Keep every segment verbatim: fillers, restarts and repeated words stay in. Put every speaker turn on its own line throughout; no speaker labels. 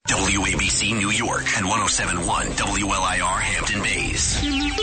W A B C New York and one oh seven point one W L I R Hampton Bays.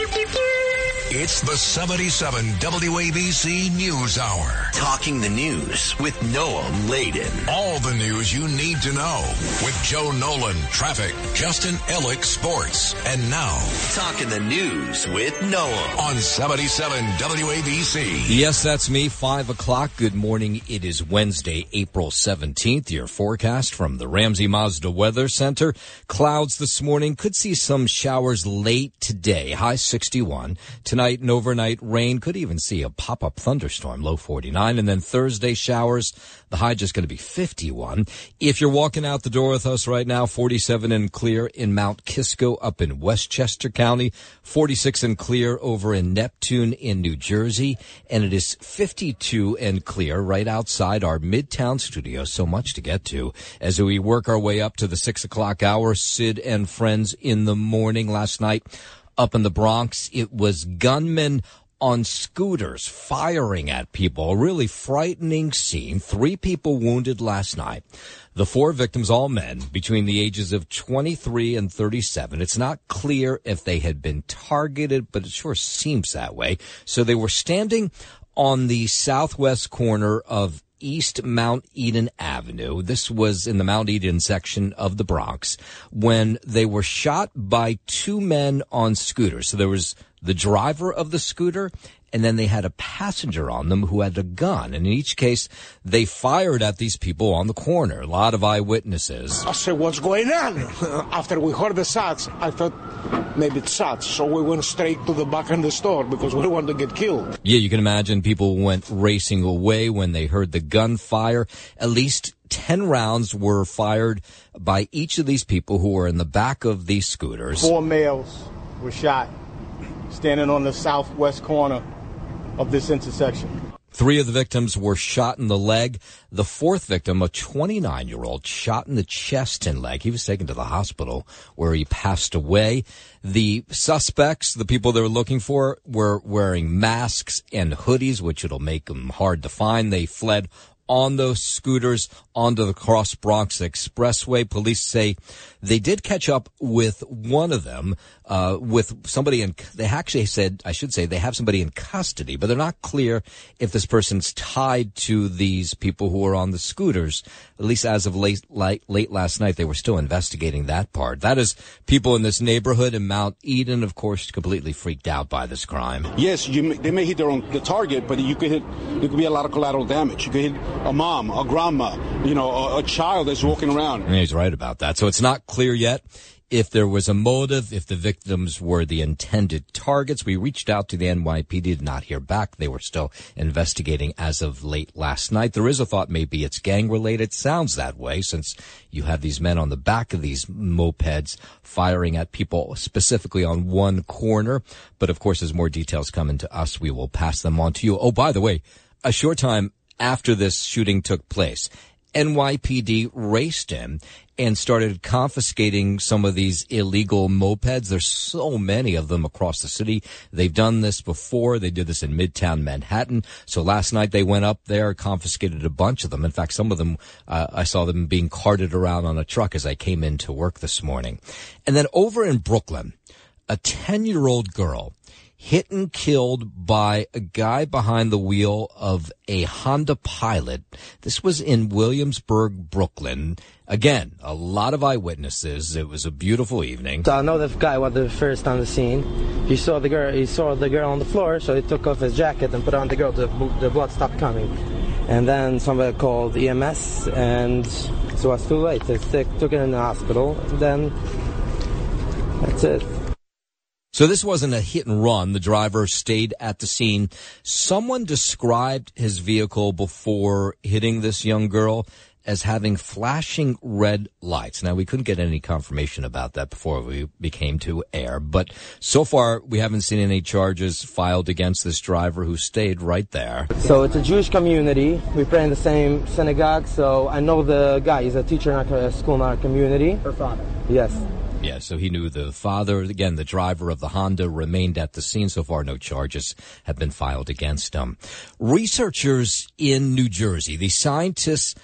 It's the seventy-seven W A B C News Hour.
Talking the news with Noam Laden.
All the news you need to know with Joe Nolan, traffic, Justin Ellick, sports. And now,
Talking the news with Noam
on seventy-seven W A B C.
Yes, that's me. Five o'clock. Good morning. It is Wednesday, April seventeenth. Your forecast from the Ramsey Mazda Weather Center. Clouds this morning. Could see some showers late today. High sixty-one. Tonight, and overnight rain. Could even see a pop-up thunderstorm, low forty-nine. And then Thursday, showers. The high just going to be fifty-one. If you're walking out the door with us right now, forty-seven and clear in Mount Kisco up in Westchester County, forty-six and clear over in Neptune in New Jersey, and it is fifty-two and clear right outside our Midtown studio. So much to get to as we work our way up to the six o'clock hour. Sid and friends in the morning last night. Up in the Bronx, it was gunmen on scooters firing at people. A really frightening scene. Three people wounded last night. The four victims, all men, between the ages of twenty-three and thirty-seven. It's not clear if they had been targeted, but it sure seems that way. So they were standing on the southwest corner of East Mount Eden Avenue. This was in the Mount Eden section of the Bronx when they were shot by two men on scooters. So there was the driver of the scooter, and then they had a passenger on them who had a gun. And in each case, they fired at these people on the corner. A lot of eyewitnesses.
I said, what's going on? After we heard the shots, I thought maybe it's shots. So we went straight to the back of the store because we wanted to get killed.
Yeah, you can imagine people went racing away when they heard the gunfire. At least ten rounds were fired by each of these people who were in the back of these scooters.
Four males were shot standing on the southwest corner of this intersection.
Three of the victims were shot in the leg. The fourth victim, a twenty-nine-year-old, shot in the chest and leg. He was taken to the hospital where he passed away. The suspects, the people they were looking for, were wearing masks and hoodies, which it'll make them hard to find. They fled on those scooters onto the Cross Bronx Expressway. Police say they did catch up with one of them, uh, with somebody in, they actually said, I should say, they have somebody in custody, but they're not clear if this person's tied to these people who are on the scooters. At least as of late, late, late last night, they were still investigating that part. That is people in this neighborhood in Mount Eden, of course, completely freaked out by this crime.
Yes, you, they may hit their own the target, but you could hit, there could be a lot of collateral damage. You could hit a mom, a grandma, you know, a, a child that's walking around.
And he's right about that. So it's not clear yet if there was a motive, if the victims were the intended targets. We reached out to the N Y P D, did not hear back. They were still investigating as of late last night. There is a thought maybe it's gang-related. Sounds that way since you have these men on the back of these mopeds firing at people specifically on one corner. But, of course, as more details come into us, we will pass them on to you. Oh, by the way, a short time after this shooting took place, N Y P D raced in and started confiscating some of these illegal mopeds. There's so many of them across the city. They've done this before. They did this in Midtown Manhattan. So last night they went up there, confiscated a bunch of them. In fact, some of them, uh, I saw them being carted around on a truck as I came into work this morning. And then over in Brooklyn, a ten-year-old girl hit and killed by a guy behind the wheel of a Honda Pilot. This was in Williamsburg, Brooklyn. Again, a lot of eyewitnesses. It was a beautiful evening.
So I know the guy was the first on the scene. He saw the girl. He saw the girl on the floor, so he took off his jacket and put on the girl. The, the blood stopped coming, and then somebody called E M S, and so it was too late. They took, took it in the hospital. And then that's it.
So this wasn't a hit and run. The driver stayed at the scene. Someone described his vehicle before hitting this young girl as having flashing red lights. Now, we couldn't get any confirmation about that before we became to air, but so far we haven't seen any charges filed against this driver who stayed right there.
So it's a Jewish community. We pray in the same synagogue, so I know the guy. He's a teacher in our school in our community. Her father. Yes.
Yeah, so he knew the father. Again, the driver of the Honda remained at the scene. So far, no charges have been filed against him. Researchers in New Jersey, the scientists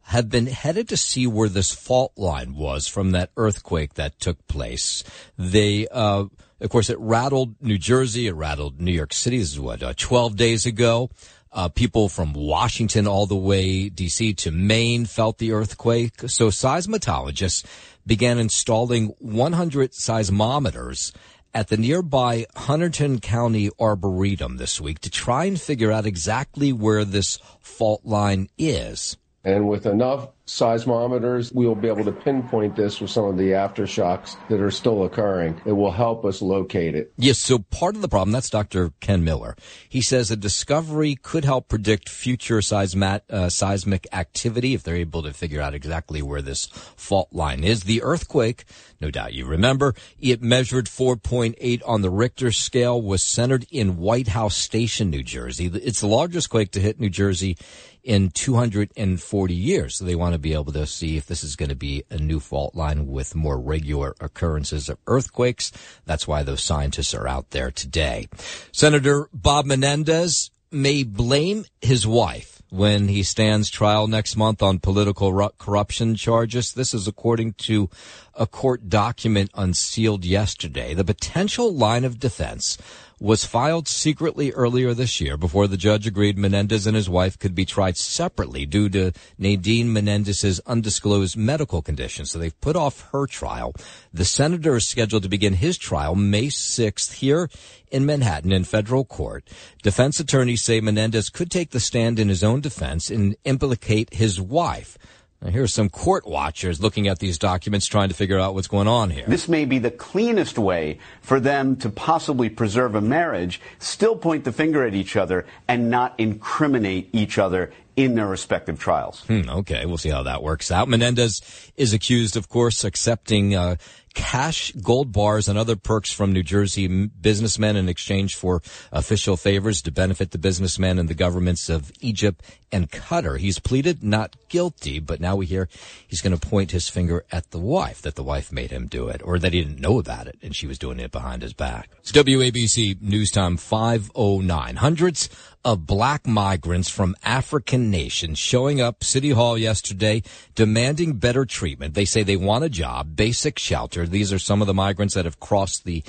have been headed to see where this fault line was from that earthquake that took place. They, uh, of course, it rattled New Jersey. It rattled New York City. This is what, uh, twelve days ago. Uh, people from Washington all the way D C to Maine felt the earthquake. So seismologists began installing one hundred seismometers at the nearby Hunterdon County Arboretum this week to try and figure out exactly where this fault line is.
And with enough seismometers, we will be able to pinpoint this with some of the aftershocks that are still occurring. It will help us locate it.
Yes, so part of the problem, that's Doctor Ken Miller. He says a discovery could help predict future seismat, uh, seismic activity if they're able to figure out exactly where this fault line is. The earthquake, no doubt you remember, it measured four point eight on the Richter scale, was centered in White House Station, New Jersey. It's the largest quake to hit New Jersey in two hundred forty years. So they want to be able to see if this is going to be a new fault line with more regular occurrences of earthquakes. That's why those scientists are out there today. Senator Bob Menendez may blame his wife when he stands trial next month on political ru- corruption charges. This is according to a court document unsealed yesterday. The potential line of defense was filed secretly earlier this year before the judge agreed Menendez and his wife could be tried separately due to Nadine Menendez's undisclosed medical condition. So they've put off her trial. The senator is scheduled to begin his trial May sixth here in Manhattan in federal court. Defense attorneys say Menendez could take the stand in his own defense and implicate his wife. Now, here are some court watchers looking at these documents trying to figure out what's going on here.
This may be the cleanest way for them to possibly preserve a marriage, still point the finger at each other, and not incriminate each other in their respective trials.
Hmm, okay, we'll see how that works out. Menendez is accused, of course, accepting uh, cash, gold bars, and other perks from New Jersey businessmen in exchange for official favors to benefit the businessmen and the governments of Egypt and Qatar. He's pleaded not guilty, but now we hear he's going to point his finger at the wife, that the wife made him do it, or that he didn't know about it and she was doing it behind his back. It's W A B C News Time five oh nine. Hundreds of black migrants from African nations showing up City Hall yesterday demanding better treatment. They say they want a job, basic shelter. These are some of the migrants that have crossed the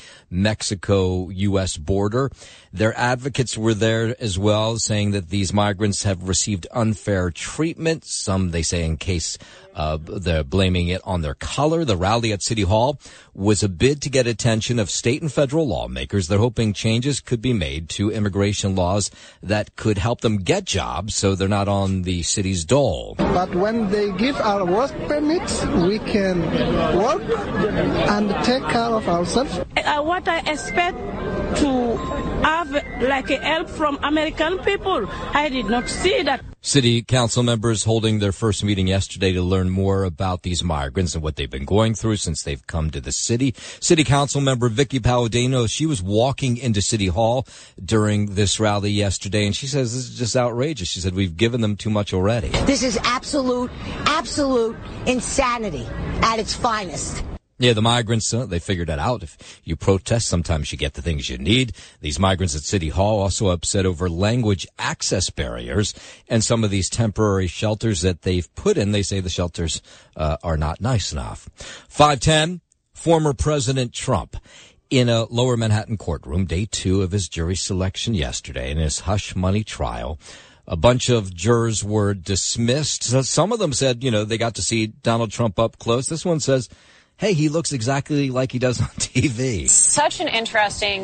Mexico-U S border. Their advocates were there as well, saying that these migrants have received unfair treatment. Some, they say, in case Uh, they're blaming it on their color. The rally at City Hall was a bid to get attention of state and federal lawmakers. They're hoping changes could be made to immigration laws that could help them get jobs so they're not on the city's dole.
But when they give our work permits, we can work and take care of ourselves.
Uh, what I expect to have like a help from American people, I did not see that.
City council members holding their first meeting yesterday to learn more about these migrants and what they've been going through since they've come to the city. City council member Vicky Palladino, she was walking into City Hall during this rally yesterday, and she says this is just outrageous. She said we've given them too much already.
This is absolute, absolute insanity at its finest.
Yeah, the migrants, uh, they figured that out. If you protest, sometimes you get the things you need. These migrants at City Hall also upset over language access barriers and some of these temporary shelters that they've put in. They say the shelters uh, are not nice enough. five ten, former President Trump in a lower Manhattan courtroom, day two of his jury selection yesterday in his hush money trial. A bunch of jurors were dismissed. So some of them said, you know, they got to see Donald Trump up close. This one says, hey, he looks exactly like he does on T V.
Such an interesting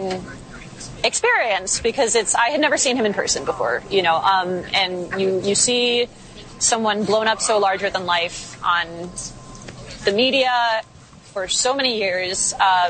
experience because it's I had never seen him in person before, you know, um, and you, you see someone blown up so larger than life on the media for so many years. Um,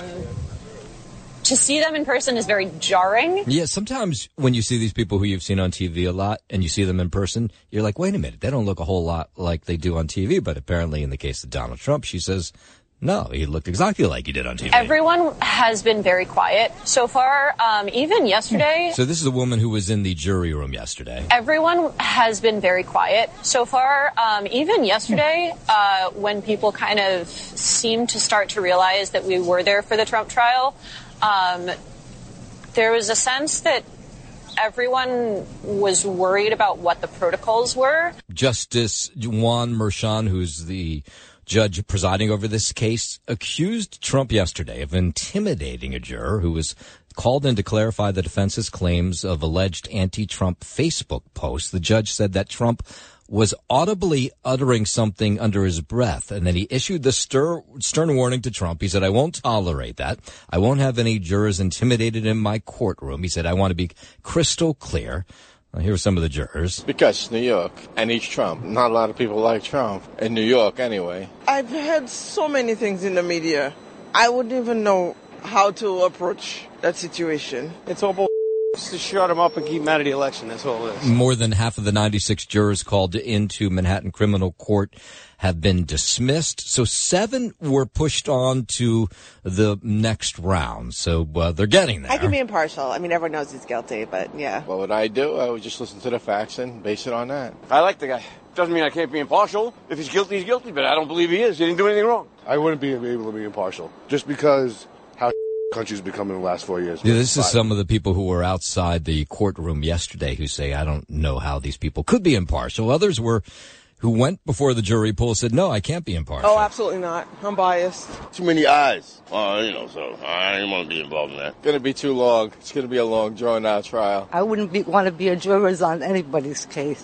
to see them in person is very jarring.
Yeah, sometimes when you see these people who you've seen on T V a lot and you see them in person, you're like, wait a minute, they don't look a whole lot like they do on T V. But apparently in the case of Donald Trump, she says, no, he looked exactly like he did on T V.
Everyone has been very quiet so far, um, even yesterday.
So this is a woman who was in the jury room yesterday.
Everyone has been very quiet so far, um, even yesterday, uh, when people kind of seemed to start to realize that we were there for the Trump trial. Um, there was a sense that everyone was worried about what the protocols were.
Justice Juan Merchan, who's the judge presiding over this case, accused Trump yesterday of intimidating a juror who was called in to clarify the defense's claims of alleged anti-Trump Facebook posts. The judge said that Trump was audibly uttering something under his breath, and then he issued the stir, stern warning to Trump. He said, I won't tolerate that. I won't have any jurors intimidated in my courtroom. He said, I want to be crystal clear. Well, here are some of the jurors.
Because New York, and he's Trump. Not a lot of people like Trump, in New York anyway.
I've heard so many things in the media. I wouldn't even know how to approach that situation.
It's all bull. To shut him up and keep him out of the election. That's all it is.
More than half of the ninety-six jurors called into Manhattan Criminal Court have been dismissed. So seven were pushed on to the next round. So uh, they're getting there.
I can be impartial. I mean, everyone knows he's guilty, but yeah.
What would I do? I would just listen to the facts and base it on that.
I like the guy. Doesn't mean I can't be impartial. If he's guilty, he's guilty, but I don't believe he is. He didn't do anything wrong.
I wouldn't be able to be impartial just because how country's become in the last four years.
Yeah, this is some of the people who were outside the courtroom yesterday who say, I don't know how these people could be impartial. Others were who went before the jury pool said, no, I can't be impartial.
Oh, absolutely not. I'm biased.
Too many eyes. Uh, you know, so I didn't want to be involved in that.
It's going to be too long. It's going to be a long, drawn-out trial.
I wouldn't be, want to be a juror on anybody's case.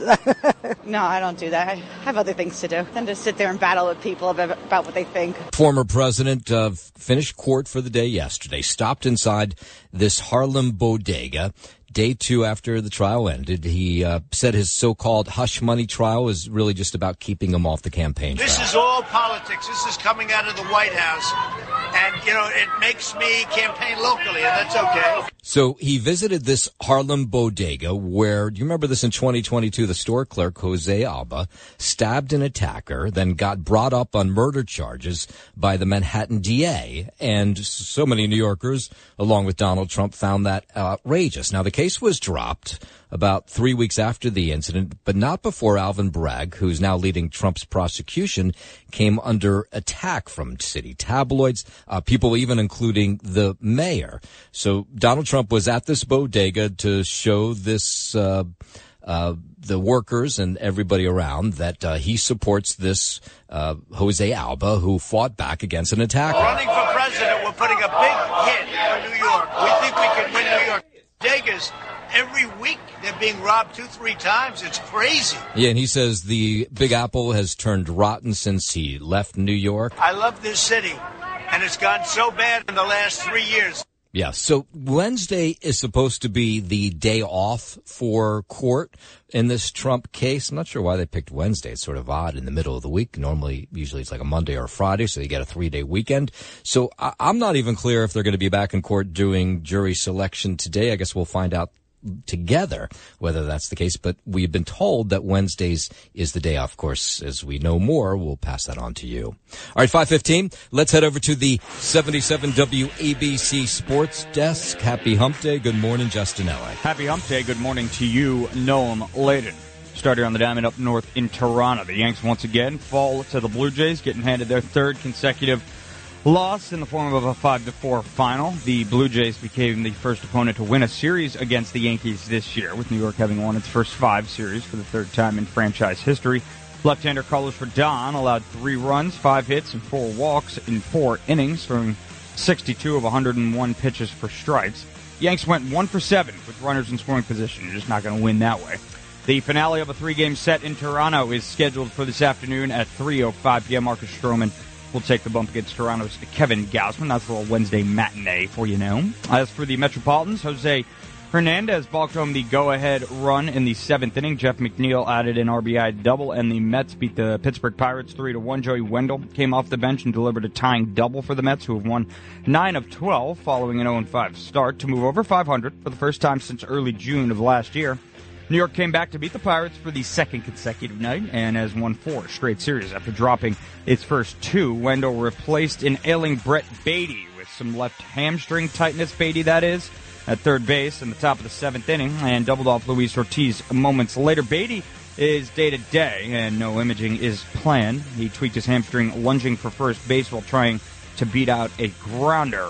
No, I don't do that. I have other things to do than to sit there and battle with people about, about what they think.
Former president uh, finished court for the day yesterday, stopped inside this Harlem bodega. Day two after the trial ended, he uh, said his so-called hush money trial is really just about keeping him off the campaign trail.
This is all politics. This is coming out of the White House. And, you know, it makes me campaign locally, and that's okay.
So he visited this Harlem bodega where, do you remember this in twenty twenty-two, the store clerk, Jose Alba, stabbed an attacker, then got brought up on murder charges by the Manhattan D A. And so many New Yorkers, along with Donald Trump, found that outrageous. Now, the case was dropped about three weeks after the incident, but not before Alvin Bragg, who's now leading Trump's prosecution, came under attack from city tabloids, uh, people even including the mayor. So Donald Trump was at this bodega to show this, uh, uh, the workers and everybody around that uh, he supports this uh, Jose Alba, who fought back against an attacker.
Running for president, we're putting a big hit for New York. We think we can win New York. Bodegas, every week they're being robbed two, three times. It's crazy.
Yeah, and he says the Big Apple has turned rotten since he left New York.
I love this city, and it's gone so bad in the last three years.
Yeah, so Wednesday is supposed to be the day off for court in this Trump case. I'm not sure why they picked Wednesday. It's sort of odd in the middle of the week. Normally, usually it's like a Monday or a Friday, so you get a three-day weekend. So I- I'm not even clear if they're going to be back in court doing jury selection today. I guess we'll find out together whether that's the case, but we've been told that Wednesdays is the day off. Of course, as we know more, we'll pass that on to you. All right, five fifteen, let's head over to the seventy-seven W A B C Sports Desk. Happy Hump Day. Good morning, Justin Ellick.
Happy Hump Day. Good morning to you, Noam Layden. Started on the diamond up north in Toronto. The Yanks once again fall to the Blue Jays, getting handed their third consecutive loss in the form of a five to four final. The Blue Jays became the first opponent to win a series against the Yankees this year, with New York having won its first five series for the third time in franchise history. Left-hander Carlos Rodon allowed three runs, five hits, and four walks in four innings, throwing sixty-two of one hundred one pitches for strikes. Yanks went one for seven with runners in scoring position. You're just not going to win that way. The finale of a three-game set in Toronto is scheduled for this afternoon at three oh five p.m. Marcus Stroman will take the bump against Toronto's Kevin Gausman. That's a little Wednesday matinee for you know. As for the Metropolitans, Jose Hernandez balked home the go-ahead run in the seventh inning. Jeff McNeil added an R B I double, and the Mets beat the Pittsburgh Pirates three to one. Joey Wendell came off the bench and delivered a tying double for the Mets, who have won nine of twelve following an oh and five start to move over five hundred for the first time since early June of last year. New York came back to beat the Pirates for the second consecutive night and has won four straight series after dropping its first two. Wendell replaced an ailing Brett Beatty with some left hamstring tightness, Beatty that is, at third base in the top of the seventh inning, and doubled off Luis Ortiz moments later. Beatty is day-to-day, and no imaging is planned. He tweaked his hamstring lunging for first base while trying to beat out a grounder.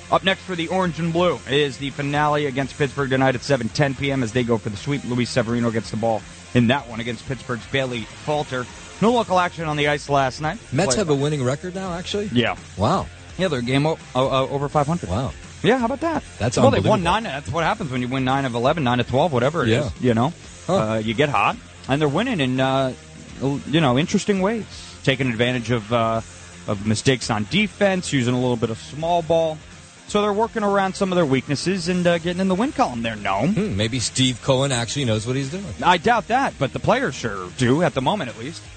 Up next for the Orange and Blue is the finale against Pittsburgh tonight at seven ten p.m. as they go for the sweep. Luis Severino gets the ball in that one against Pittsburgh's Bailey Falter. No local action on the ice last night.
Mets have a winning record now, actually?
Yeah.
Wow.
Yeah, they're a game o- o- over five hundred.
Wow.
Yeah, how about that?
That's
well,
unbelievable.
they've won nine. That's what happens when you win nine of eleven, nine of twelve, whatever it
Yeah.
is. You know,
Huh.
uh, you get hot, and they're winning in uh, you know interesting ways, taking advantage of uh, of mistakes on defense, using a little bit of small ball. So they're working around some of their weaknesses and uh, getting in the win column there. No,
hmm, maybe Steve Cohen actually knows what he's doing.
I doubt that, but the players sure do at the moment, at least.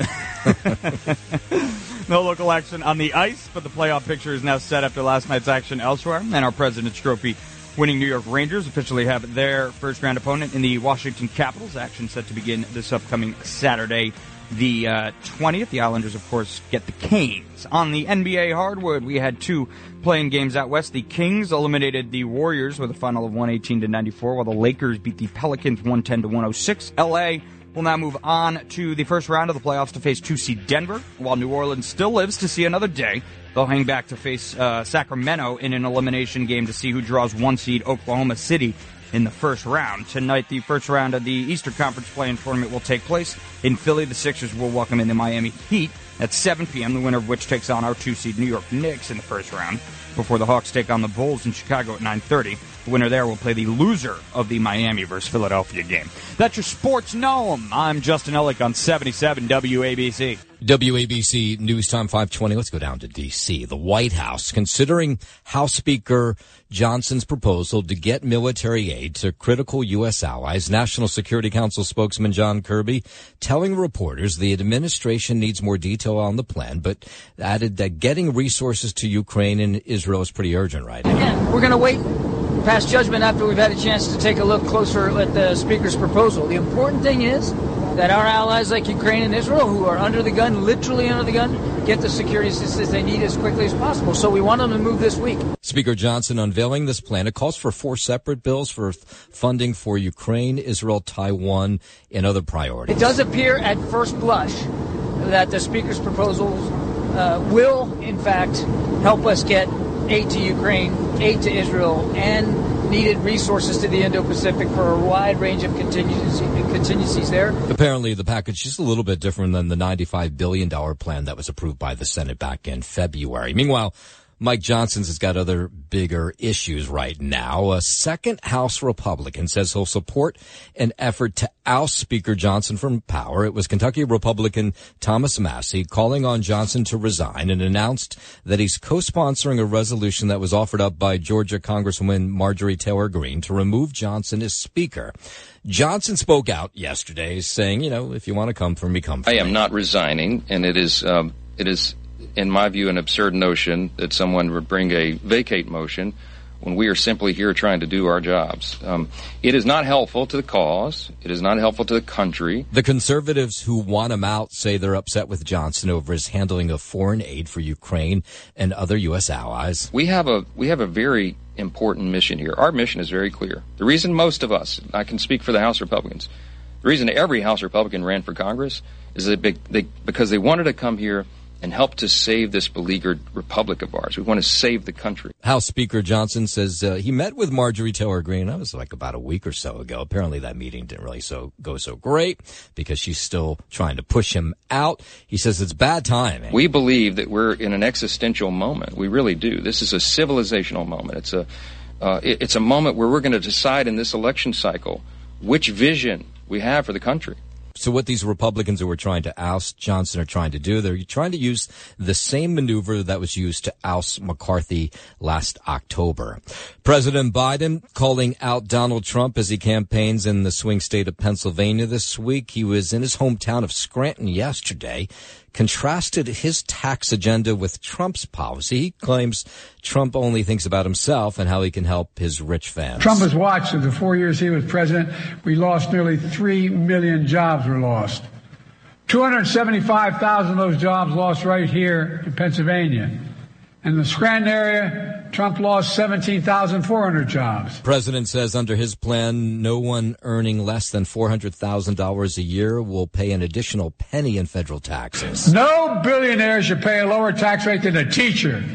No local action on the ice, but the playoff picture is now set after last night's action elsewhere. And our President's Trophy winning New York Rangers officially have their first round opponent in the Washington Capitals. Action set to begin this upcoming Saturday, the uh, twentieth. The Islanders, of course, get the Canes. On the N B A hardwood, we had two playing games out west. The Kings eliminated the Warriors with a final of one eighteen to ninety-four, while the Lakers beat the Pelicans one ten to one oh six. L A will now move on to the first round of the playoffs to face two seed Denver, while New Orleans still lives to see another day. They'll hang back to face uh, Sacramento in an elimination game to see who draws one seed Oklahoma City in the first round. Tonight, the first round of the Eastern Conference play-in tournament will take place in Philly. The Sixers will welcome in the Miami Heat at seven p.m., the winner of which takes on our two seed New York Knicks in the first round, before the Hawks take on the Bulls in Chicago at nine thirty. The winner there will play the loser of the Miami versus Philadelphia game. That's your Sports Gnome. I'm Justin Ellick on seventy-seven W A B C.
W A B C News Time five twenty. Let's go down to D C. The White House considering House Speaker Johnson's proposal to get military aid to critical U S allies. National Security Council spokesman John Kirby telling reporters the administration needs more detail on the plan, but added that getting resources to Ukraine and Israel is pretty urgent right now.
Again, we're going to wait past judgment after we've had a chance to take a look closer at the Speaker's proposal. The important thing is that our allies like Ukraine and Israel, who are under the gun, literally under the gun, get the security assistance they need as quickly as possible. So we want them to move this week.
Speaker Johnson unveiling this plan. It calls for four separate bills for funding for Ukraine, Israel, Taiwan, and other priorities.
It does appear at first blush that the Speaker's proposals uh, will, in fact, help us get aid to Ukraine, aid to Israel, and needed resources to the Indo-Pacific for a wide range of contingency, contingencies there.
Apparently, the package is a little bit different than the ninety-five billion dollars plan that was approved by the Senate back in February. Meanwhile, Mike Johnson's has got other bigger issues right now. A second House Republican says he'll support an effort to oust Speaker Johnson from power. It was Kentucky Republican Thomas Massie calling on Johnson to resign and announced that he's co-sponsoring a resolution that was offered up by Georgia Congresswoman Marjorie Taylor Greene to remove Johnson as Speaker. Johnson spoke out yesterday saying, you know, if you want to come for me, come for
I
me.
I am not resigning, and it is, um, it is, in my view, an absurd notion that someone would bring a vacate motion when we are simply here trying to do our jobs. Um, it is not helpful to the cause. It is not helpful to the country.
The conservatives who want him out say they're upset with Johnson over his handling of foreign aid for Ukraine and other U S allies.
We have a we have a very important mission here. Our mission is very clear. The reason most of us, I can speak for the House Republicans, the reason every House Republican ran for Congress is that they, they, because they wanted to come here and help to save this beleaguered republic of ours. We want to save the country.
House Speaker Johnson says uh, he met with Marjorie Taylor Greene. That was like about a week or so ago. Apparently that meeting didn't really so go so great because she's still trying to push him out. He says it's bad timing.
We believe that we're in an existential moment. We really do. This is a civilizational moment. It's a, uh, it, it's a moment where we're going to decide in this election cycle which vision we have for the country.
So what these Republicans who are trying to oust Johnson are trying to do, they're trying to use the same maneuver that was used to oust McCarthy last October. President Biden calling out Donald Trump as he campaigns in the swing state of Pennsylvania this week. He was in his hometown of Scranton yesterday, contrasted his tax agenda with Trump's policy. He claims Trump only thinks about himself and how he can help his rich fans.
Trump has watched in the four years he was president. We lost nearly three million jobs were lost. two hundred seventy-five thousand of those jobs lost right here in Pennsylvania. In the Scranton area, Trump lost seventeen thousand four hundred jobs.
President says under his plan, no one earning less than four hundred thousand dollars a year will pay an additional penny in federal taxes.
No billionaire should pay a lower tax rate than a teacher,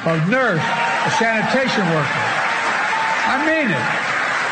a nurse, a sanitation worker. I mean it.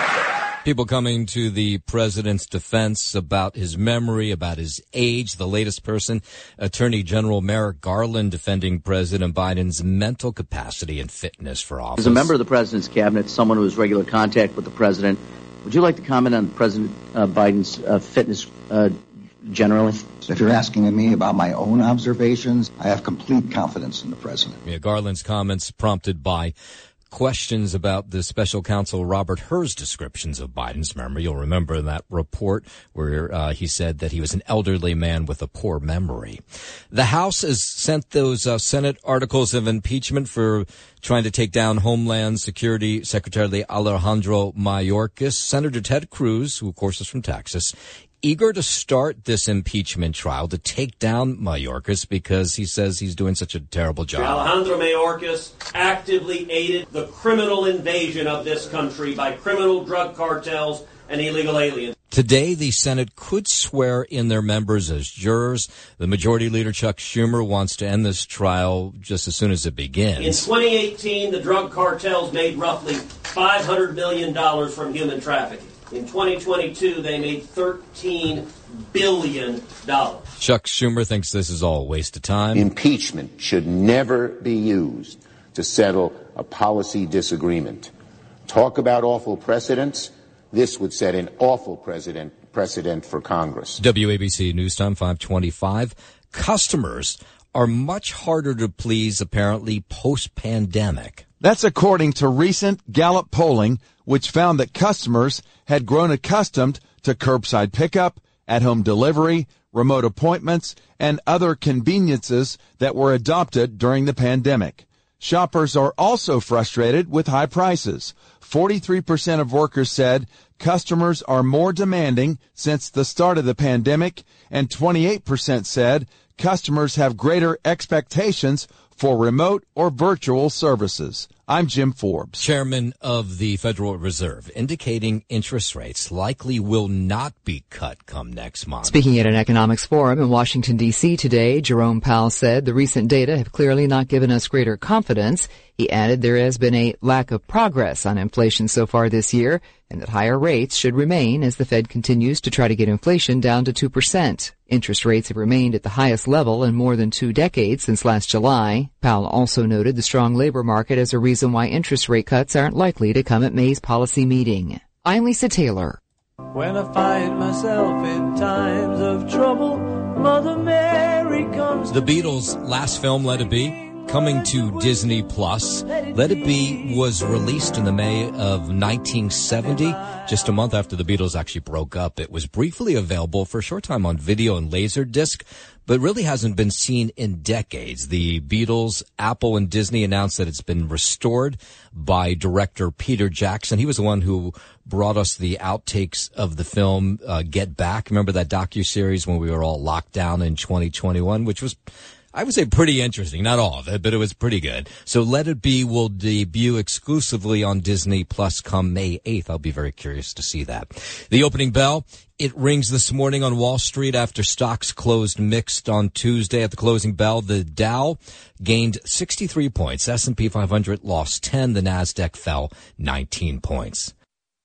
People coming to the president's defense about his memory, about his age. The latest person, Attorney General Merrick Garland, defending President Biden's mental capacity and fitness for office.
As a member of the president's cabinet, someone who has regular contact with the president, would you like to comment on President uh, Biden's uh, fitness uh, generally?
If you're asking me about my own observations, I have complete confidence in the president.
Yeah, Garland's comments prompted by questions about the special counsel Robert Hur's descriptions of Biden's memory. You'll remember that report where uh, he said that he was an elderly man with a poor memory. The House has sent those uh, Senate articles of impeachment for trying to take down Homeland Security Secretary Alejandro Mayorkas. Senator Ted Cruz, who of course is from Texas, eager to start this impeachment trial to take down Mayorkas because he says he's doing such a terrible job.
Alejandro Mayorkas actively aided the criminal invasion of this country by criminal drug cartels and illegal aliens.
Today, the Senate could swear in their members as jurors. The Majority Leader Chuck Schumer wants to end this trial just as soon as it begins.
In twenty eighteen, the drug cartels made roughly five hundred million dollars from human trafficking. In twenty twenty-two, they made thirteen billion dollars.
Chuck Schumer thinks this is all a waste of time.
Impeachment should never be used to settle a policy disagreement. Talk about awful precedents. This would set an awful precedent, precedent for Congress.
W A B C News Time five twenty-five. Customers are much harder to please, apparently, post-pandemic.
That's according to recent Gallup polling, which found that customers had grown accustomed to curbside pickup, at-home delivery, remote appointments, and other conveniences that were adopted during the pandemic. Shoppers are also frustrated with high prices. forty-three percent of workers said customers are more demanding since the start of the pandemic, and twenty-eight percent said customers have greater expectations for remote or virtual services. I'm Jim Forbes.
Chairman of the Federal Reserve, indicating interest rates likely will not be cut come next month.
Speaking at an economics forum in Washington, D C today, Jerome Powell said the recent data have clearly not given us greater confidence. He added there has been a lack of progress on inflation so far this year, and that higher rates should remain as the Fed continues to try to get inflation down to two percent. Interest rates have remained at the highest level in more than two decades since last July. Powell also noted the strong labor market as a reason why interest rate cuts aren't likely to come at May's policy meeting. I'm Lisa Taylor.
When I find myself in times of trouble, Mother Mary comes.
The Beatles' last film, Let It Be, coming to Disney Plus. Let It Be was released in the May of nineteen seventy, just a month after the Beatles actually broke up. It was briefly available for a short time on video and Laserdisc, but really hasn't been seen in decades. The Beatles, Apple, and Disney announced that it's been restored by director Peter Jackson. He was the one who brought us the outtakes of the film uh, Get Back. Remember that docuseries when we were all locked down in twenty twenty-one, which was, I would say, pretty interesting. Not all of it, but it was pretty good. So Let It Be will debut exclusively on Disney Plus come May eighth. I'll be very curious to see that. The opening bell, it rings this morning on Wall Street after stocks closed mixed on Tuesday. At the closing bell, the Dow gained sixty-three points. S and P five hundred lost ten. The Nasdaq fell nineteen points.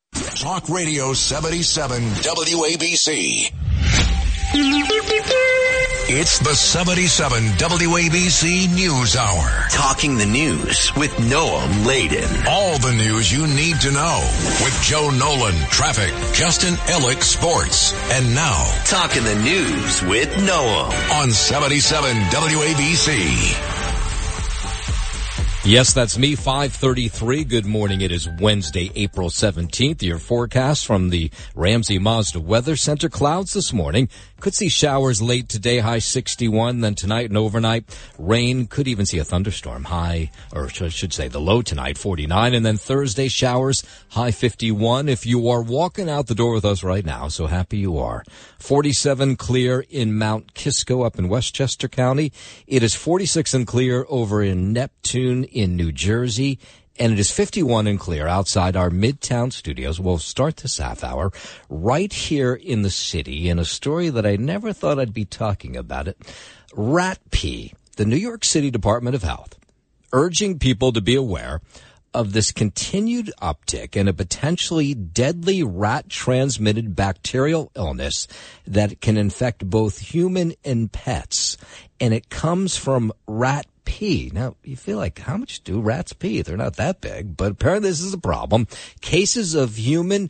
Talk Radio seventy-seven W A B C. It's the seventy-seven W A B C News Hour.
Talking the news with Noam Laden.
All the news you need to know with Joe Nolan, traffic, Justin Ellick, sports. And now,
Talking the news with Noam
on seventy-seven W A B C.
Yes, that's me, five thirty-three. Good morning. It is Wednesday, April seventeenth. Your forecast from the Ramsey Mazda Weather Center. Clouds this morning. Could see showers late today, high sixty-one. Then tonight and overnight, rain. Could even see a thunderstorm, high, or I should say the low tonight, forty-nine. And then Thursday, showers, high fifty-one. If you are walking out the door with us right now, so happy you are. forty-seven clear in Mount Kisco up in Westchester County. It is forty-six and clear over in Neptune in New Jersey. And it is fifty-one and clear outside our Midtown studios. We'll start this half hour right here in the city in a story that I never thought I'd be talking about it. Rat pee. The New York City Department of Health urging people to be aware of this continued uptick in a potentially deadly rat-transmitted bacterial illness that can infect both human and pets. And it comes from rat pee. Now, you feel like, how much do rats pee? They're not that big, but apparently this is a problem. Cases of human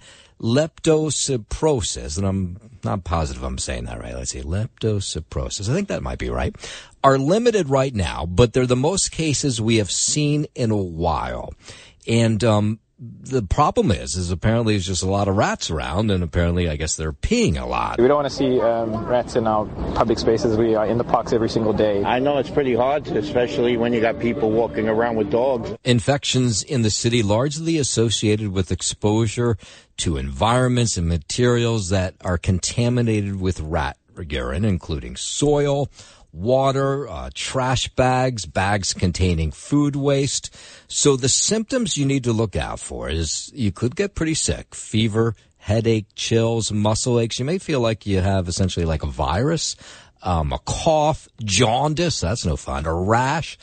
leptospirosis, and I'm not positive I'm saying that right. Let's see, leptospirosis. I think that might be right. Are limited right now, but they're the most cases we have seen in a while. And um the problem is, is apparently there's just a lot of rats around, and apparently, I guess they're peeing a lot.
We don't want to see um, rats in our public spaces. We are in the parks every single day.
I know it's pretty hard, especially when you got people walking around with dogs.
Infections in the city largely associated with exposure to environments and materials that are contaminated with rat urine, including soil, water, uh, trash bags, bags containing food waste. So the symptoms you need to look out for is you could get pretty sick. Fever, headache, chills, muscle aches. You may feel like you have essentially like a virus, um, a cough, jaundice. That's no fun. A rash.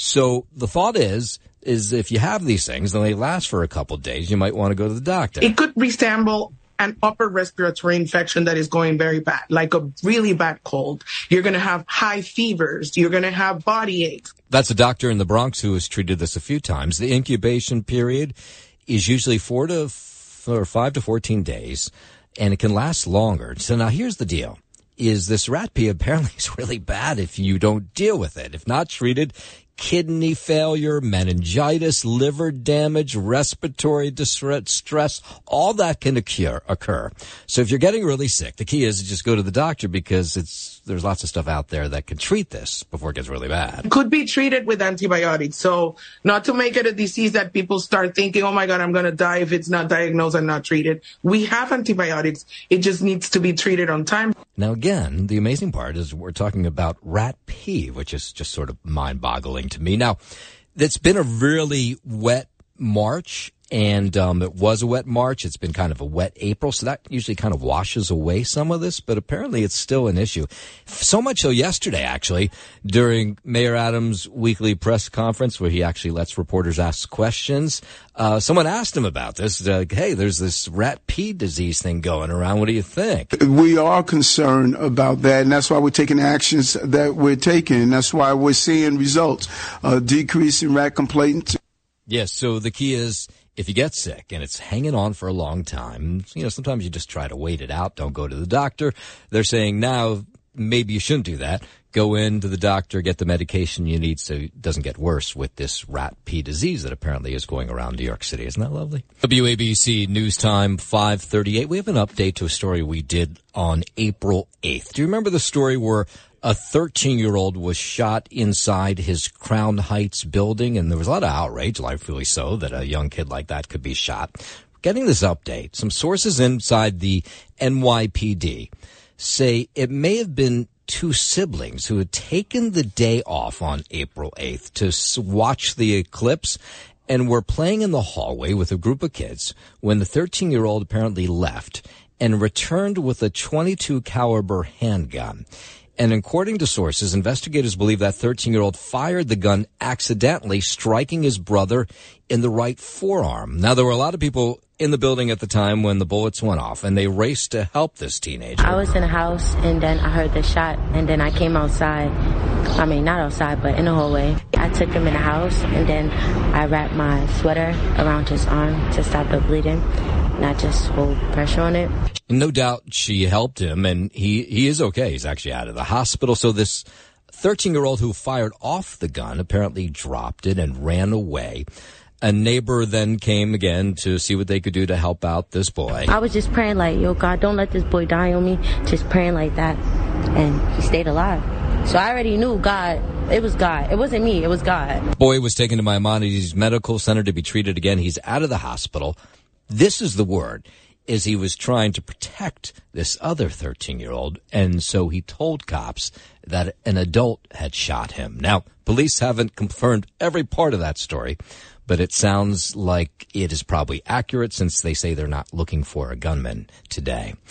So the thought is, is if you have these things and they last for a couple of days, you might want to go to the doctor.
It could resemble an upper respiratory infection that is going very bad, like a really bad cold. You're going to have high fevers. You're going to have body aches.
That's a doctor in the Bronx who has treated this a few times. The incubation period is usually four to f- or five to fourteen days, and it can last longer. So now here's the deal. Is this rat pee apparently is really bad if you don't deal with it. If not treated, kidney failure, meningitis, liver damage, respiratory distress, all that can occur, occur. So if you're getting really sick, the key is to just go to the doctor because it's there's lots of stuff out there that can treat this before it gets really bad.
It could be treated with antibiotics. So not to make it a disease that people start thinking, oh, my God, I'm going to die if it's not diagnosed and not treated. We have antibiotics. It just needs to be treated on time.
Now, again, the amazing part is we're talking about rat pee, which is just sort of mind-boggling to me. Now, it's been a really wet March, and um, it was a wet March. It's been kind of a wet April, so that usually kind of washes away some of this, but apparently it's still an issue. So much so yesterday, actually, during Mayor Adams' weekly press conference where he actually lets reporters ask questions, uh, someone asked him about this. Uh, hey, there's this rat pee disease thing going around. What do you think?
We are concerned about that, and that's why we're taking actions that we're taking. That's why we're seeing results, a decrease in rat complaints.
Yes, so the key is if you get sick and it's hanging on for a long time, you know, sometimes you just try to wait it out. Don't go to the doctor. They're saying now maybe you shouldn't do that. Go into the doctor, get the medication you need so it doesn't get worse with this rat pee disease that apparently is going around New York City. Isn't that lovely? W A B C News Time five thirty-eight. We have an update to a story we did on April eighth. Do you remember the story where a thirteen-year-old was shot inside his Crown Heights building, and there was a lot of outrage, rightfully so, that a young kid like that could be shot? Getting this update, some sources inside the N Y P D say it may have been two siblings who had taken the day off on April eighth to watch the eclipse and were playing in the hallway with a group of kids when the thirteen-year-old apparently left and returned with a twenty-two caliber handgun. And according to sources, investigators believe that thirteen-year-old fired the gun accidentally, striking his brother in the right forearm. Now, there were a lot of people in the building at the time when the bullets went off, and they raced to help this teenager.
I was in a house, and then I heard the shot, and then I came outside. I mean, not outside, but in the hallway. I took him in the house, and then I wrapped my sweater around his arm to stop the bleeding, not just hold pressure on it.
No doubt she helped him, and he, he is okay. He's actually out of the hospital. So this thirteen-year-old who fired off the gun apparently dropped it and ran away. A neighbor then came again to see what they could do to help out this boy.
I was just praying like, yo, God, don't let this boy die on me. Just praying like that. And he stayed alive. So I already knew God. It was God. It wasn't me. It was God.
Boy was taken to Maimonides Medical Center to be treated again. He's out of the hospital. This is the word, is he was trying to protect this other thirteen-year-old, and so he told cops that an adult had shot him. Now, police haven't confirmed every part of that story, but it sounds like it is probably accurate since they say they're not looking for a gunman today.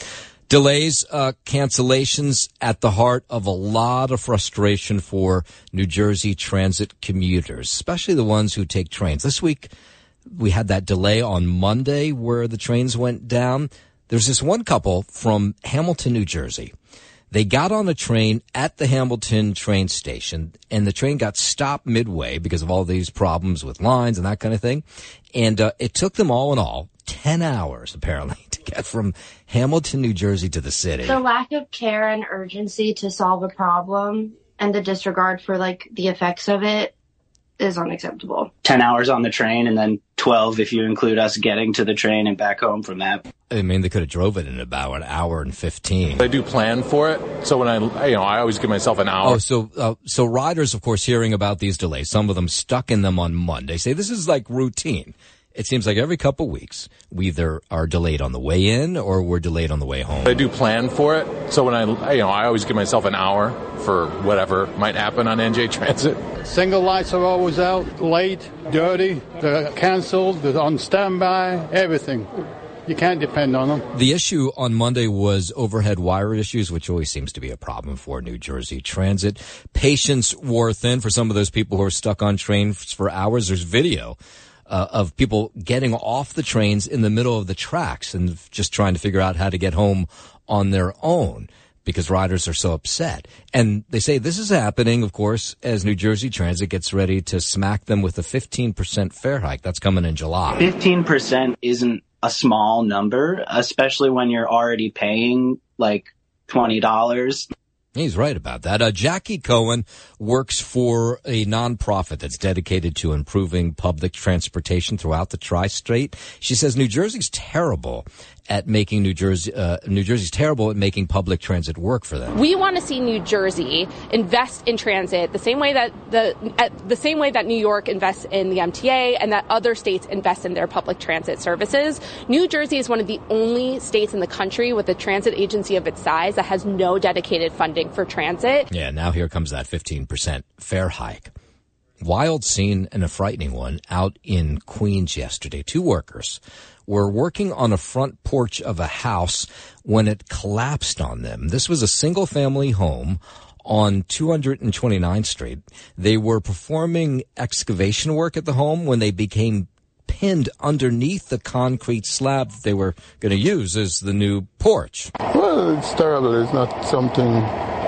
Delays, uh, cancellations at the heart of a lot of frustration for New Jersey transit commuters, especially the ones who take trains. This week, we had that delay on Monday where the trains went down. There's this one couple from Hamilton, New Jersey. They got on a train at the Hamilton train station, and the train got stopped midway because of all these problems with lines and that kind of thing. And uh, it took them all in all ten hours, apparently, to get from Hamilton, New Jersey to the city.
The lack of care and urgency to solve a problem and the disregard for, like, the effects of it is unacceptable.
ten hours on the train and then twelve if you include us getting to the train and back home from that.
I mean, they could have drove it in about an hour and fifteen.
I do plan for it, so when I, you know, I always give myself an hour.
Oh, so uh, so riders, of course, hearing about these delays, some of them stuck in them on Monday, say this is like routine. It seems like every couple weeks, we either are delayed on the way in or we're delayed on the way home.
I do plan for it, so when I, you know, I always give myself an hour for whatever might happen on N J Transit.
Single lights are always out, late, dirty, they're canceled, they're on standby, everything. You can't depend on them.
The issue on Monday was overhead wire issues, which always seems to be a problem for New Jersey Transit. Patience wore thin for some of those people who are stuck on trains for hours. There's video uh, of people getting off the trains in the middle of the tracks and just trying to figure out how to get home on their own because riders are so upset. And they say this is happening, of course, as New Jersey Transit gets ready to smack them with a fifteen percent fare hike. That's coming in July.
fifteen percent isn't a small number, especially when you're already paying like twenty dollars.
He's right about that. Uh, Jackie Cohen works for a nonprofit that's dedicated to improving public transportation throughout the tri-state. She says New Jersey's terrible at making New Jersey, uh, New Jersey's terrible at making public transit work for them.
We want to see New Jersey invest in transit the same way that the, at the same way that New York invests in the M T A and that other states invest in their public transit services. New Jersey is one of the only states in the country with a transit agency of its size that has no dedicated funding for transit.
Yeah, now here comes that fifteen percent fare hike. Wild scene and a frightening one out in Queens yesterday. Two workers were working on a front porch of a house when it collapsed on them. This was a single-family home on two hundred twenty-ninth Street. They were performing excavation work at the home when they became pinned underneath the concrete slab they were going to use as the new porch.
Well, it's terrible. It's not something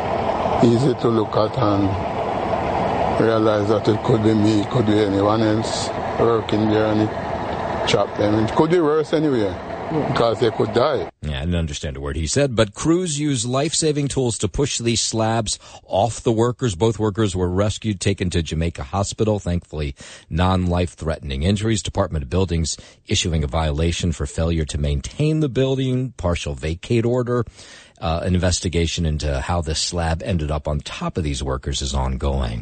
easy to look at and realize that it could be me, it could be anyone else working there and it chopped them. It could be worse anyway, because they could die.
Yeah, I didn't understand a word he said, but crews use life-saving tools to push these slabs off the workers. Both workers were rescued, taken to Jamaica Hospital. Thankfully, non-life-threatening injuries. Department of Buildings issuing a violation for failure to maintain the building, partial vacate order. Uh, an investigation into how this slab ended up on top of these workers is ongoing.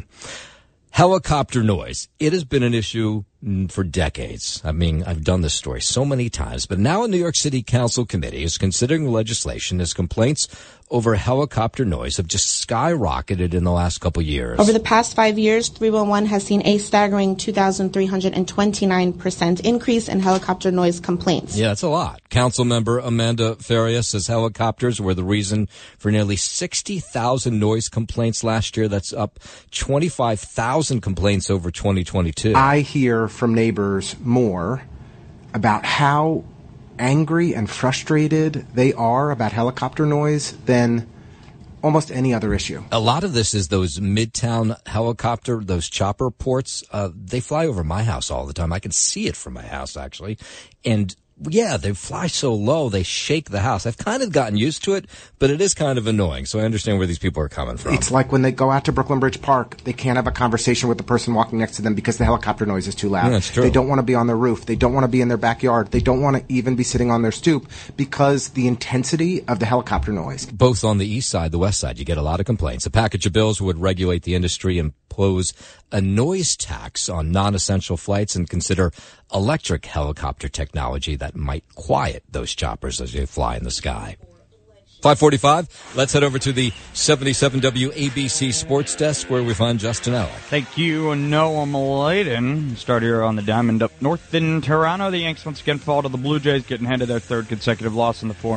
Helicopter noise. It has been an issue for decades. I mean, I've done this story so many times, but now a New York City Council committee is considering legislation as complaints over helicopter noise have just skyrocketed in the last couple years.
Over the past five years, three one one has seen a staggering two thousand three hundred twenty-nine percent increase in helicopter noise complaints.
Yeah, that's a lot. Council member Amanda Faria says helicopters were the reason for nearly sixty thousand noise complaints last year. That's up twenty-five thousand complaints over twenty twenty-two.
I hear from neighbors more about how angry and frustrated they are about helicopter noise than almost any other issue.
A lot of this is those midtown helicopter, those chopper ports. Uh, they fly over my house all the time. I can see it from my house, actually. And yeah, they fly so low, they shake the house. I've kind of gotten used to it, but it is kind of annoying. So I understand where these people are coming from.
It's like when they go out to Brooklyn Bridge Park, they can't have a conversation with the person walking next to them because the helicopter noise is too loud.
Yeah, that's true.
They don't want to be on their roof. They don't want to be in their backyard. They don't want to even be sitting on their stoop because the intensity of the helicopter noise.
Both on the east side, the west side, you get a lot of complaints. A package of bills would regulate the industry and impose a noise tax on non-essential flights and consider electric helicopter technology that might quiet those choppers as they fly in the sky. five forty-five, let's head over to the seventy-seven W A B C Sports Desk where we find Justin Ellick.
Thank you, Noam Layden. Start here on the diamond up north in Toronto. The Yanks once again fall to the Blue Jays, getting handed their third consecutive loss in the form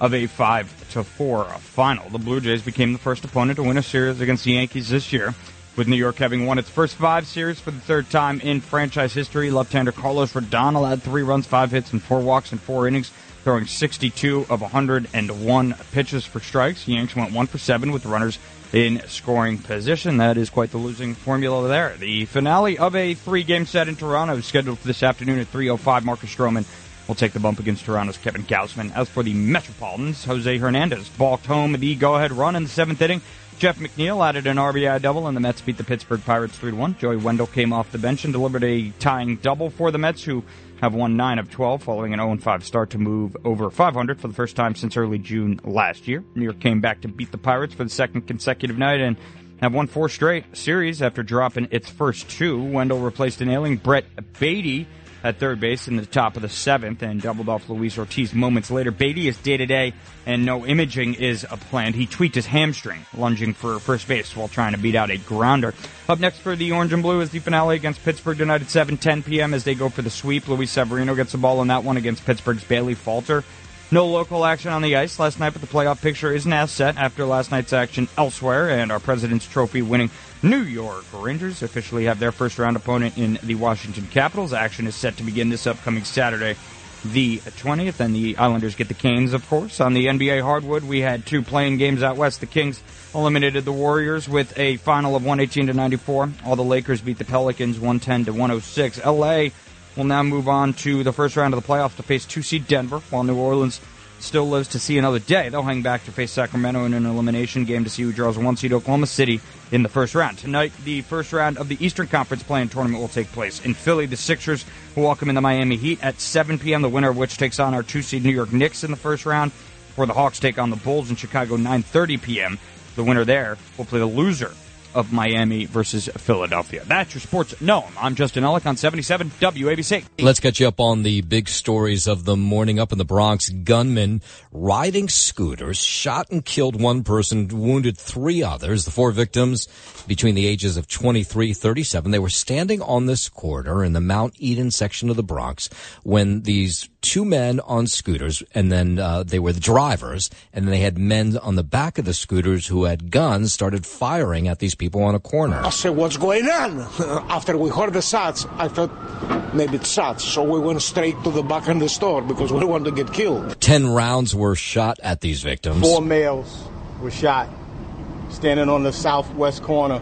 of a five to four final. The Blue Jays became the first opponent to win a series against the Yankees this year, with New York having won its first five series for the third time in franchise history. Left-hander Carlos Rodon allowed three runs, five hits, and four walks in four innings, throwing sixty-two of one hundred one pitches for strikes. The Yanks went one for seven with runners in scoring position. That is quite the losing formula there. The finale of a three-game set in Toronto is scheduled for this afternoon at three oh five. Marcus Stroman will take the bump against Toronto's Kevin Gausman. As for the Metropolitans, Jose Hernandez balked home the go-ahead run in the seventh inning. Jeff McNeil added an R B I double, and the Mets beat the Pittsburgh Pirates three to one. Joey Wendell came off the bench and delivered a tying double for the Mets, who have won nine of twelve following an oh and five start to move over five hundred for the first time since early June last year. New York came back to beat the Pirates for the second consecutive night and have won four straight series after dropping its first two. Wendell replaced an ailing Brett Beatty at third base in the top of the seventh and doubled off Luis Ortiz moments later. Beatty is day-to-day and no imaging is planned. He tweaked his hamstring, lunging for first base while trying to beat out a grounder. Up next for the Orange and Blue is the finale against Pittsburgh tonight at seven ten p.m. as they go for the sweep. Luis Severino gets the ball on that one against Pittsburgh's Bailey Falter. No local action on the ice last night, but the playoff picture is now set after last night's action elsewhere, and our President's Trophy winning New York Rangers officially have their first-round opponent in the Washington Capitals. Action is set to begin this upcoming Saturday, the twentieth, and the Islanders get the Canes, of course. On the N B A hardwood, we had two playing games out west. The Kings eliminated the Warriors with a final of one eighteen to ninety-four. All the Lakers beat the Pelicans one ten to one oh six. L A will now move on to the first round of the playoffs to face two-seed Denver, while New Orleans still lives to see another day. They'll hang back to face Sacramento in an elimination game to see who draws one-seed Oklahoma City in the first round. Tonight, the first round of the Eastern Conference play-in tournament will take place. In Philly, the Sixers will welcome in the Miami Heat at seven p.m., the winner of which takes on our two-seed New York Knicks in the first round, where the Hawks take on the Bulls in Chicago, nine thirty p.m. The winner there will play the loser of Miami versus Philadelphia. That's your sports. No, I'm Justin Ellick on seventy-seven W A B C.
Let's get you up on the big stories of the morning. Up in the Bronx, gunmen riding scooters shot and killed one person, wounded three others. The four victims between the ages of twenty-three, thirty-seven. They were standing on this corridor in the Mount Eden section of the Bronx when these two men on scooters, and then uh, they were the drivers, and then they had men on the back of the scooters who had guns, started firing at these people on a corner.
I said, what's going on? After we heard the shots, I thought maybe it's shots, so we went straight to the back of the store because we don't want to get killed.
Ten rounds were shot at these victims.
Four males were shot standing on the southwest corner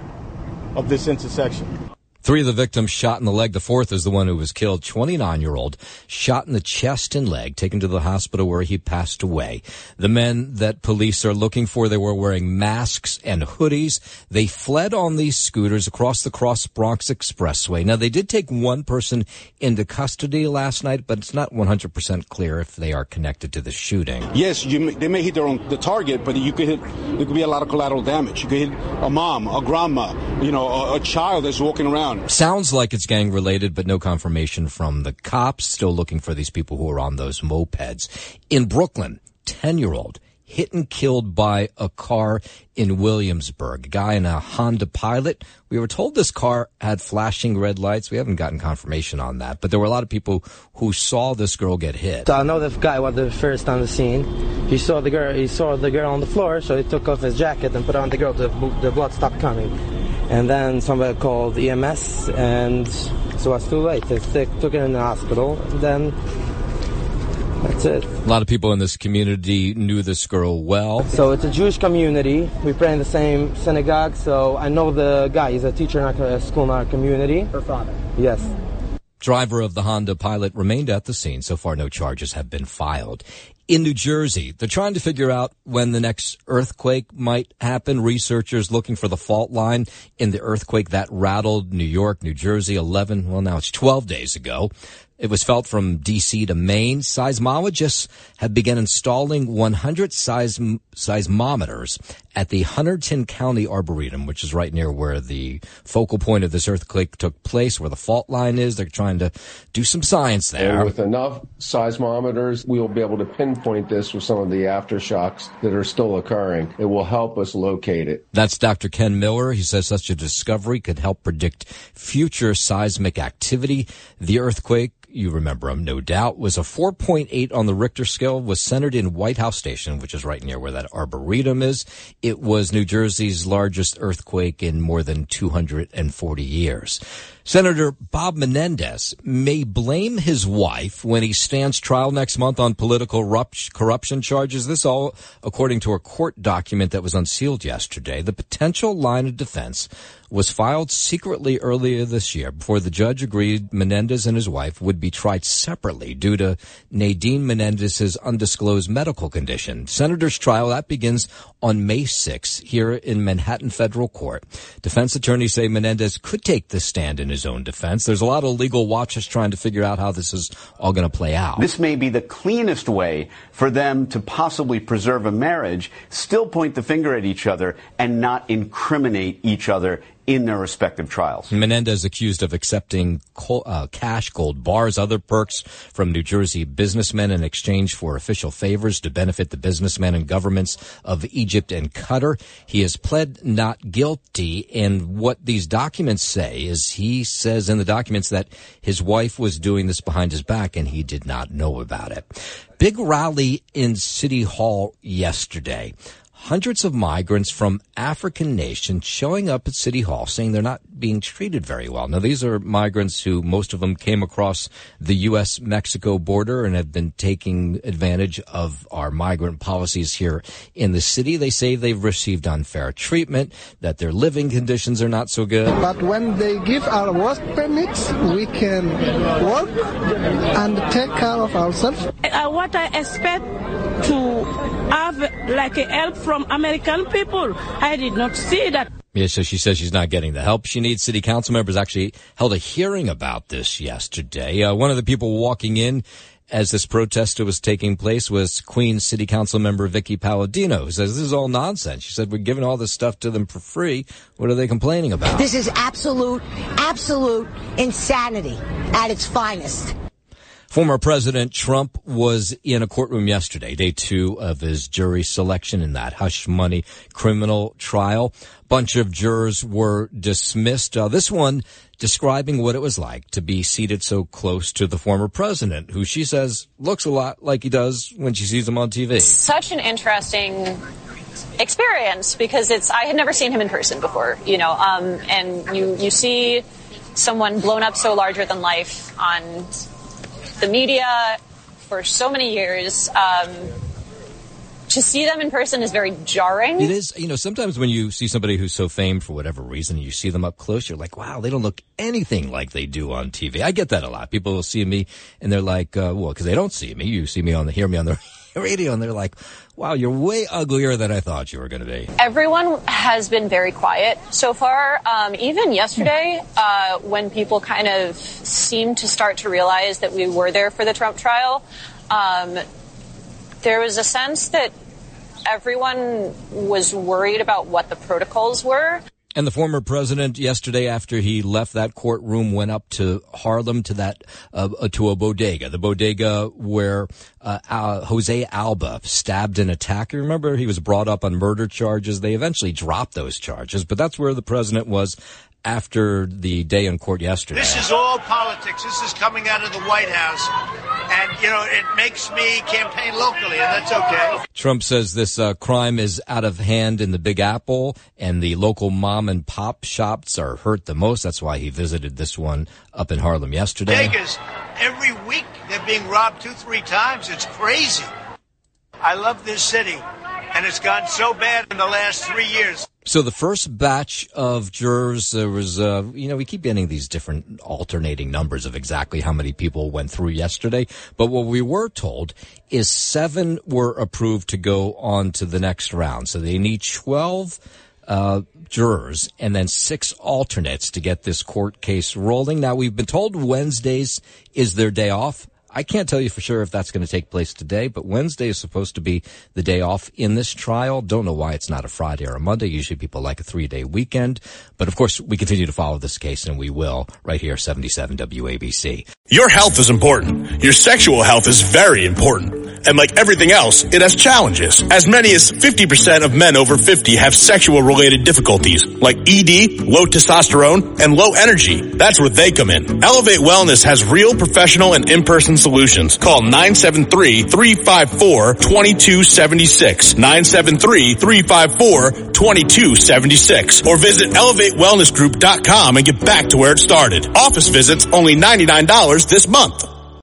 of this intersection.
Three of the victims shot in the leg. The fourth is the one who was killed, twenty-nine-year-old, shot in the chest and leg, taken to the hospital where he passed away. The men that police are looking for, they were wearing masks and hoodies. They fled on these scooters across the Cross Bronx Expressway. Now, they did take one person into custody last night, but it's not one hundred percent clear if they are connected to the shooting.
Yes, you may, they may hit their own, the target, but you could hit, there could be a lot of collateral damage. You could hit a mom, a grandma, you know, a, a child that's walking around.
Sounds like it's gang-related, but no confirmation from the cops. Still looking for these people who are on those mopeds. In Brooklyn, ten-year-old hit and killed by a car in Williamsburg. A guy in a Honda Pilot. We were told this car had flashing red lights. We haven't gotten confirmation on that, but there were a lot of people who saw this girl get hit.
So I know the guy was the first on the scene. He saw the girl. He saw the girl on the floor, so he took off his jacket and put on the girl. The, the blood stopped coming. And then somebody called E M S, and so it's too late. They took her in the hospital, and then that's it.
A lot of people in this community knew this girl well.
So it's a Jewish community. We pray in the same synagogue, so I know the guy. He's a teacher in our school in our community. Her father. Yes.
Driver of the Honda Pilot remained at the scene. So far, no charges have been filed. In New Jersey, they're trying to figure out when the next earthquake might happen. Researchers looking for the fault line in the earthquake that rattled New York, New Jersey, eleven, well, now it's twelve days ago. It was felt from D C to Maine. Seismologists have begun installing one hundred seism- seismometers at the Hunterdon County Arboretum, which is right near where the focal point of this earthquake took place, where the fault line is. They're trying to do some science there.
And with enough seismometers, we will be able to pinpoint pinpoint this with some of the aftershocks that are still occurring. It will help us locate it.
That's Doctor Ken Miller. He says such a discovery could help predict future seismic activity. The earthquake, you remember him, no doubt, was a four point eight on the Richter scale, was centered in White House Station, which is right near where that Arboretum is. It was New Jersey's largest earthquake in more than two hundred forty years. Senator Bob Menendez may blame his wife when he stands trial next month on political corruption charges. This all according to a court document that was unsealed yesterday. The potential line of defense was filed secretly earlier this year before the judge agreed Menendez and his wife would be tried separately due to Nadine Menendez's undisclosed medical condition. Senator's trial, that begins on May sixth here in Manhattan Federal Court. Defense attorneys say Menendez could take the stand in his own defense. There's a lot of legal watchers trying to figure out how this is all going to play out.
This may be the cleanest way for them to possibly preserve a marriage, still point the finger at each other, and not incriminate each other in their respective trials.
Menendez accused of accepting coal, uh, cash, gold bars, other perks from New Jersey businessmen in exchange for official favors to benefit the businessmen and governments of Egypt and Qatar. He has pled not guilty, and what these documents say is he says in the documents that his wife was doing this behind his back and he did not know about it. Big rally in City Hall yesterday. Hundreds of migrants from African nations showing up at City Hall saying they're not being treated very well. Now, these are migrants who, most of them came across the U S Mexico border and have been taking advantage of our migrant policies here in the city. They say they've received unfair treatment, that their living conditions are not so good.
But when they give our work permits, we can work and take care of ourselves.
Uh, what I expect to have like a help from American people, I did not see that.
Yeah, so she says she's not getting the help she needs. City council members actually held a hearing about this yesterday. Uh, one of the people walking in as this protest was taking place was Queens City Council member Vicky Palladino, who says this is all nonsense. She said, we're giving all this stuff to them for free. What are they complaining about?
This is absolute, absolute insanity at its finest.
Former President Trump was in a courtroom yesterday, day two of his jury selection in that hush money criminal trial. Bunch of jurors were dismissed. Uh, this one describing what it was like to be seated so close to the former president, who she says looks a lot like he does when she sees him on T V.
Such an interesting experience because it's I had never seen him in person before, you know, um, and you, you see someone blown up so larger than life on the media for so many years. Um, to see them in person is very jarring.
It is. You know, sometimes when you see somebody who's so famed for whatever reason, you see them up close, you're like, wow, they don't look anything like they do on T V. I get that a lot. People will see me and they're like, uh, well, because they don't see me. You see me on the, hear me on the radio and they're like, wow, you're way uglier than I thought you were going to be.
Everyone has been very quiet so far. Um, even yesterday, uh, when people kind of seemed to start to realize that we were there for the Trump trial, um, there was a sense that everyone was worried about what the protocols were.
And the former president yesterday, after he left that courtroom, went up to Harlem to that uh, to a bodega, the bodega where uh, uh, Jose Alba stabbed an attacker. Remember, he was brought up on murder charges. They eventually dropped those charges, but that's where the president was after the day in court yesterday.
This is all politics. This is coming out of the White House. And, you know, it makes me campaign locally, and that's okay.
Trump says this uh, crime is out of hand in the Big Apple, and the local mom and pop shops are hurt the most. That's why he visited this one up in Harlem yesterday.
Vegas, every week they're being robbed two, three times. It's crazy. I love this city, and it's gone so bad in the last three years.
So the first batch of jurors, there was, uh, you know, we keep getting these different alternating numbers of exactly how many people went through yesterday. But what we were told is seven were approved to go on to the next round. So they need twelve uh jurors and then six alternates to get this court case rolling. Now, we've been told Wednesdays is their day off. I can't tell you for sure if that's going to take place today, but Wednesday is supposed to be the day off in this trial. Don't know why it's not a Friday or a Monday. Usually people like a three-day weekend. But, of course, we continue to follow this case, and we will right here, seventy-seven W A B C.
Your health is important. Your sexual health is very important. And like everything else, it has challenges. As many as fifty percent of men over fifty have sexual-related difficulties, like E D, low testosterone, and low energy. That's where they come in. Elevate Wellness has real professional and in-person solutions. Call nine seven three, three five four, two two seven six, nine seven three, three five four, two two seven six, or visit elevate wellness group dot com and get back to where it started. Office visits only ninety-nine dollars this month.